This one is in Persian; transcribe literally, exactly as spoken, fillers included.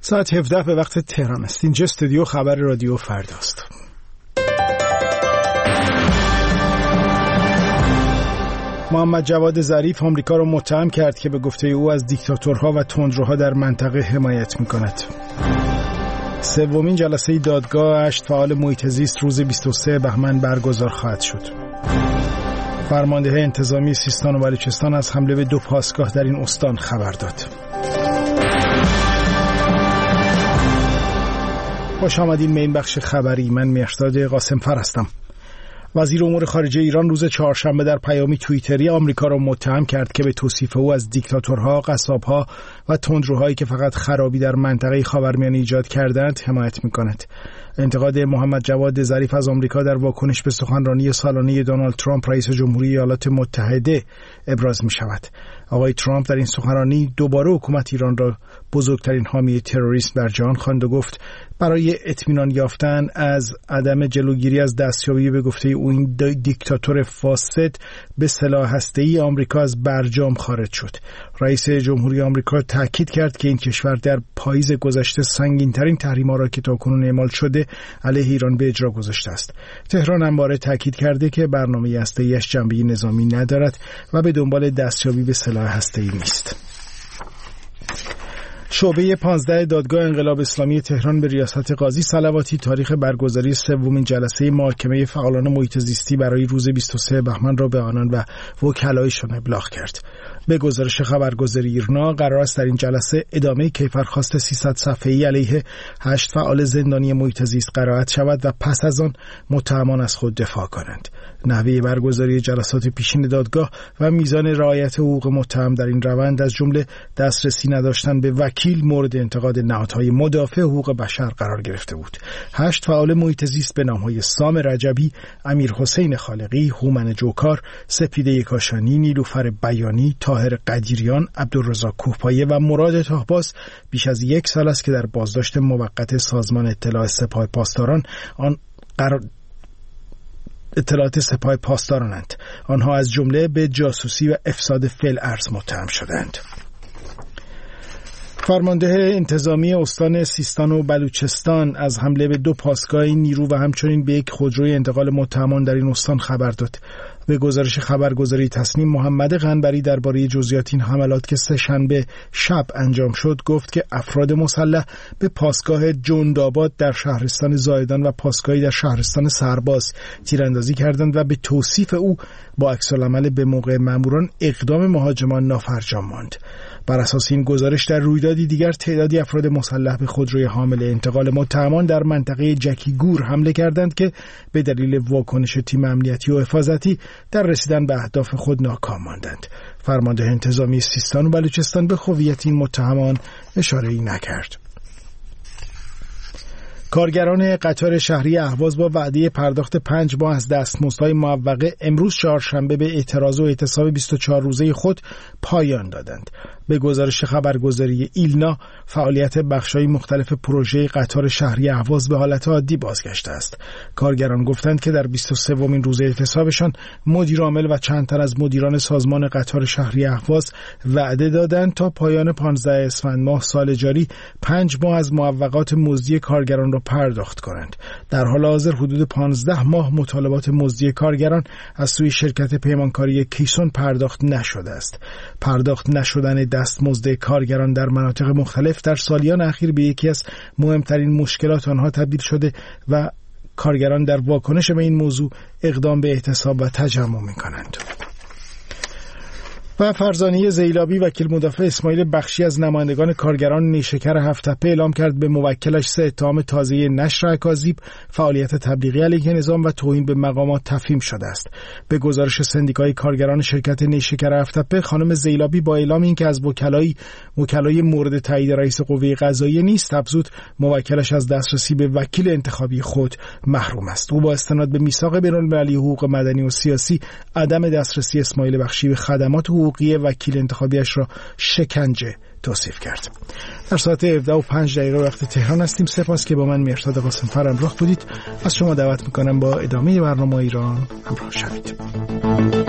ساعت هفده به وقت تهران است. اینجا استودیو خبر رادیو فرداست. محمد جواد ظریف آمریکا را متهم کرد که به گفته او از دیکتاتورها و تندروها در منطقه حمایت می‌کند. سومین جلسه دادگاه هشت فعال محیط زیست روز بیست و سوم بهمن برگزار خواهد شد. فرمانده انتظامی سیستان و بلوچستان از حمله به دو پاسگاه در این استان خبر داد. خوش آمدین به این بخش خبری. من مهرداد قاسمفر هستم. وزیر امور خارجه ایران روز چهارشنبه در پیامی توییتری آمریکا را متهم کرد که به توصیف او از دیکتاتورها، قصابها و تندروهایی که فقط خرابی در منطقه خاورمیانه ایجاد کردند حمایت می‌کند. انتقاد محمد جواد ظریف از آمریکا در واکنش به سخنرانی سالانه دونالد ترامپ رئیس جمهوری ایالات متحده ابراز می‌شود. آقای ترامپ در این سخنرانی دوباره حکومت ایران را بزرگترین حامی تروریسم در جهان خواند و گفت برای اطمینان یافتن از عدم جلوگیری از دستیابی به گفته او این دیکتاتور فاسد به سلاح هسته‌ای آمریکا از برجام خارج شد. رئیس جمهوری آمریکا تاکید کرد که این کشور در پاییز گذشته سنگین‌ترین تحریم‌ها را که تاکنون اعمال شده علیه ایران به اجرا گذاشته است. تهران همواره تاکید کرده که برنامه هسته‌ایش جنبه نظامی ندارد و به دنبال دستیابی به سلاح هسته‌ای نیست. شعبه پانزده دادگاه انقلاب اسلامی تهران به ریاست قاضی صلواتی تاریخ برگزاری سومین جلسه محاکمه فعالان محیط زیستی برای روز بیست و سوم بهمن را به آنان و وکلایشان ابلاغ کرد. به گزارش خبرگزاری ایرنا قرار است در این جلسه ادامه کیفرخواست سیصد صفحه‌ای علیه هشت فعال زندانی محیط زیست قرائت شود و پس از آن متهمان از خود دفاع کنند. نحوه برگزاری جلسات پیشین دادگاه و میزان رعایت حقوق متهم در این روند از جمله دسترسی نداشتن به وکیل مورد انتقاد نهادهای مدافع حقوق بشر قرار گرفته بود. هشت فعال محیط زیست به نام‌های سام رجبی، امیر حسین خالقی، هومن جوکار، سپیده کاشانی، نیلوفر بیانی، طاهر قدیریان، عبدالرزاق کوهپایه و مراد طاهباز بیش از یک سال است که در بازداشت موقت سازمان اطلاع سپاه پاسداران آن قرار اطلاعات سپاه پاسدارانند. آنها از جمله به جاسوسی و افساد فعل ارز متهم شدند. فرمانده انتظامی استان سیستان و بلوچستان از حمله به دو پاسگاه نیرو و همچنین به یک خودروی انتقال متهمان در این استان خبر داد. به گزارش خبرگزاری تصنیم محمد قنبری درباره جزئیات این حملات که سه شنبه شب انجام شد گفت که افراد مسلح به پاسگاه جندآباد در شهرستان زایدان و پاسگاهی در شهرستان سرباز تیراندازی کردند و به توصیف او با عکس‌العمل به موقع ماموران اقدام مهاجمان نافرجام ماند. بر اساس این گزارش در رویدادی دیگر تعدادی افراد مسلح به خودروی حامل انتقال متهمان در منطقه جکیگور حمله کردند که به دلیل واکنش تیم امنیتی و حفاظتی در رسیدن به اهداف خود ناکام ماندند. فرمانده انتظامی سیستان و بلوچستان به هویت این متهمان اشاره‌ای نکرد. کارگران قطار شهری اهواز با وعده پرداخت پنج ماه از دستمزدهای معوقه امروز چهارشنبه به اعتراض و اعتصاب بیست و چهار روزه خود پایان دادند. به گزارش خبرگزاری ایلنا فعالیت بخش‌های مختلف پروژه قطار شهری اهواز به حالت عادی بازگشته است. کارگران گفتند که در بیست و سومین روز اعتصابشان مدیر عامل و چند تن از مدیران سازمان قطار شهری اهواز وعده دادند تا پایان پانزده اسفند ماه سال جاری پنج ماه از معوقات مزدی کارگران را پرداخت کنند. در حال حاضر حدود پانزده ماه مطالبات مزدی کارگران از سوی شرکت پیمانکاری کیسون پرداخت نشده است. پرداخت نشدن دستمزد کارگران در مناطق مختلف در سالیان اخیر به یکی از مهمترین مشکلات آنها تبدیل شده و کارگران در واکنش به این موضوع اقدام به اعتصاب و تجمع می‌کنند. و فرزانه زیلابی وکیل مدافع اسماعیل بخشی از نمایندگان کارگران نیشکر هفت‌تپه اعلام کرد به موکلش سه اتهام تازه نشر اکاذیب، فعالیت تبلیغی علیه نظام و توهین به مقامات تفهیم شده است. به گزارش سندیکای کارگران شرکت نیشکر هفت‌تپه خانم زیلابی با اعلام اینکه از وکلای وکلای مورد تایید رئیس قوه قضاییه نیست افزود موکلش از دسترسی به وکیل انتخابی خود محروم است. او با استناد به میثاق بین‌المللی حقوق مدنی و سیاسی عدم دسترسی اسماعیل بخشی به خدمات حقوقی وکیل انتخابیش را شکنجه توصیف کرد. در ساعت هفده و پنج دقیقه وقت تهران هستیم. سپاس که با من مهرداد قاسمفر همراه بودید. از شما دعوت میکنم با ادامه برنامه ایران همراه شوید.